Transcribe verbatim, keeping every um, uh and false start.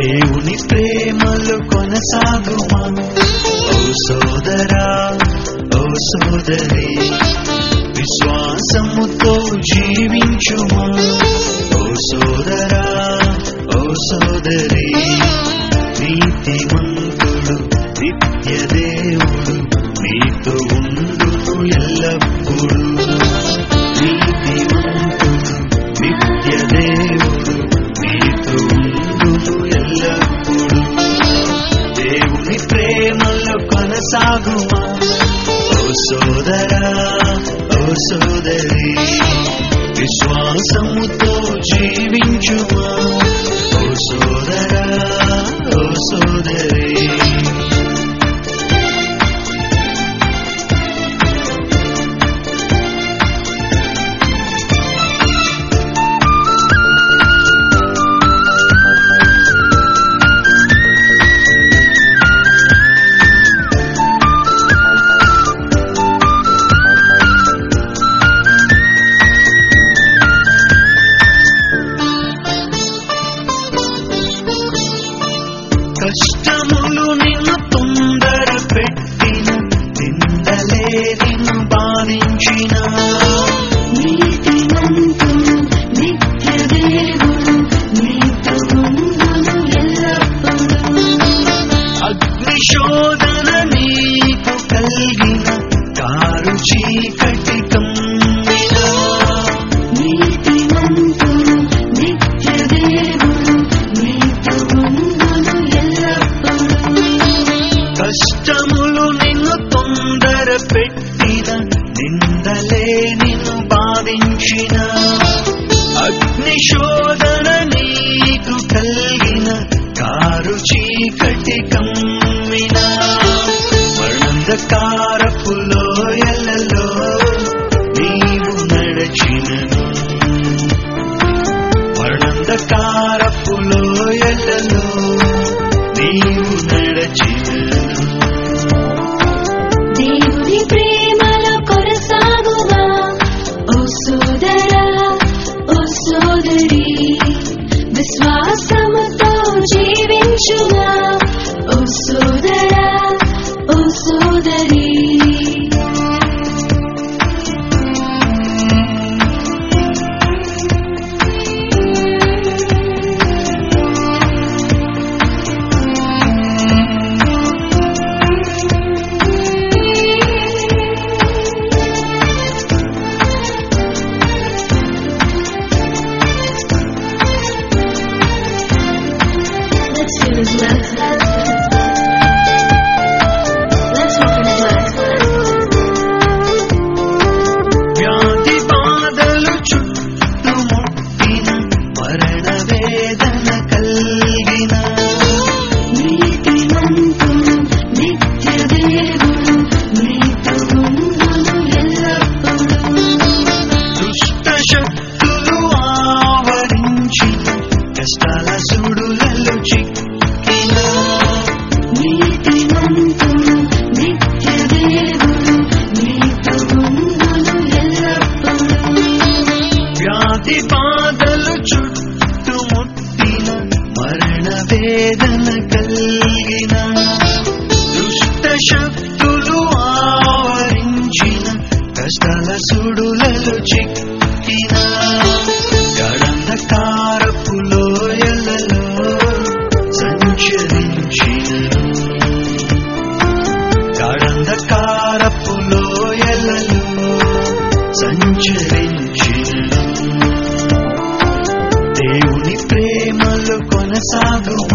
దేవుని ప్రేమలో కొనసాగుమా ఓ సోదరా ఓ సోదరి విశ్వాసముతో జీవించుమా ఓ సోదరా ఓ సోదరి నీతిమంతుడు నిత్య దేవుడు నీతో ఉండును ఎల్లప్పుడూ నీతిమంతుడు నిత్య దేవుడు నీతో ఉండును ఎల్లప్పుడూ దేవుని ప్రేమలో కొనసాగుమా ఓ సోదరా ఓ సోదరి విశ్వాసముతో జీవించుమా ఓ సోదరా ఓ సోదరి కష్టములు నిన్ను తొందర పెట్టిన నిందలే నిన్ను బాధించిన నీతిమంతుడు నిత్య దేవుడు నీతో ఉండును ఎల్లప్పుడూ అగ్ని శోధన నీకు కలిగిన కారు చీకటి కమ్మిన నీతిమంతుడు నిత్య దేవుడు నీతో ఉండును ఎల్లప్పుడూ కష్టములు నిన్ను తొందర పెట్టిన నిందలే నిన్ను బాధించిన అగ్ని శోధన నీకు కలిగిన కారు చీకటి కమ్మిన మరణంధకారపు లోయలలో నీవు నడచినను మరణంధకారపు లోయలలో నీవు నడచినను దేవుని ప్రేమలో కొనసాగుమా ఓ సోదరా ఓ సోదరి విశ్వాసముతో జీవించుమా ఓ సోదరా ఓ సోదరి Let's do this last. Let's walk in his last. వ్యాధి బాధలు చుట్టుముట్టిన మరణ వేదన కలిగిన నీతిమంతుడు నిత్య దేవుడు నీతో ఉండును ఎల్లప్పుడూ దుష్ట శక్తులు ఆవరించిన కష్టాల సుడులలో చిక్కిన నీతిమంతుడు నిత్య దేవుడు నీతో ఉండును ఎల్లప్పుడూ వ్యాధి బాధలు చుట్టుముట్టిన మరణ వేదన కలిగిన దుష్ట శక్తులు ఆవరించిన కష్టాల సుడులలో చిక్కిన గడంధకారపు లోయలలో సంచరించినను గడంధకారపు లోయలలో సంచరించినను దేవుని ప్రేమలో కొనసాగు